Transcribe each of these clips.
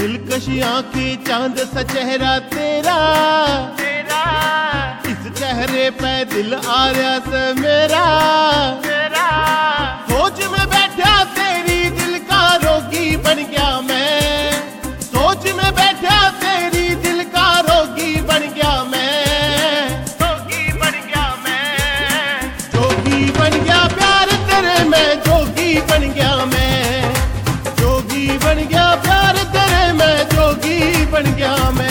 दिलकश आंखें चांद सा चेहरा तेरा, इस चेहरे पे दिल आ रहा से मेरा। सोच में बैठा तेरी दिल का रोगी बन गया मैं, सोच में बैठा तेरी दिल का रोगी बन गया मैं, जोगी बन गया मैं, जोगी बन गया प्यार तेरे में, जोगी बन गया मैं, जोगी बन गया प्यार तेरे में, जोगी बन गया मैं।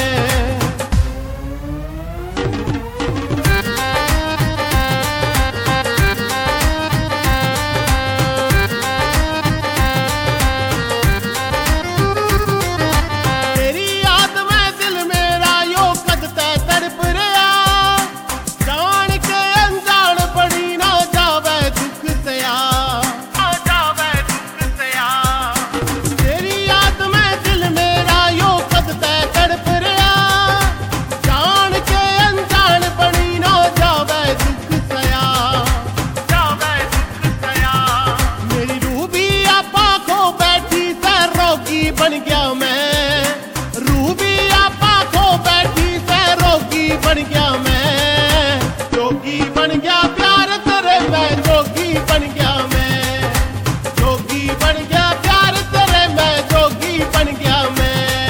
बन गया मैं, रूबी आपा खो बैठी से रोगी बन गया मैं, जोगी बन गया प्यार तेरे में, जोगी बन गया मैं, जोगी बन गया प्यार तेरे में, जोगी बन गया मैं।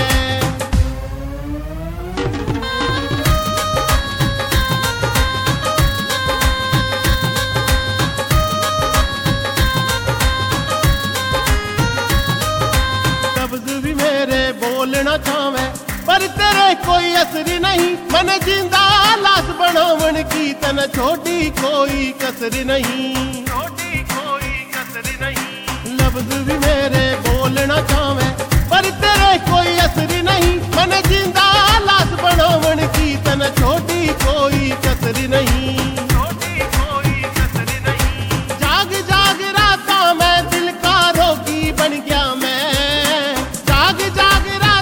बोलना चाहे पर तेरे कोई असर नहीं, मन जिंदा लाश बनावन की तन छोटी कोई कसर नहीं, छोटी कोई कसर नहीं। लफ्ज भी मेरे बोलना चाहे पर तेरे कोई असर नहीं, मन जिंदा लाश बनावन की तन छोटी कोई कसर नहीं, छोटी कोई कसर नहीं। जाग जाग राता मैं दिल का रोगी बन गया मैं, जाग जाग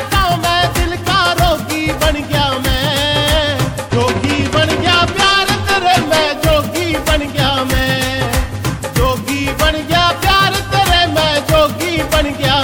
बन गया मैं, जोगी बन गया प्यार तेरे में, जोगी बन गया मैं, जोगी बन गया प्यार तेरे में, जोगी बन गया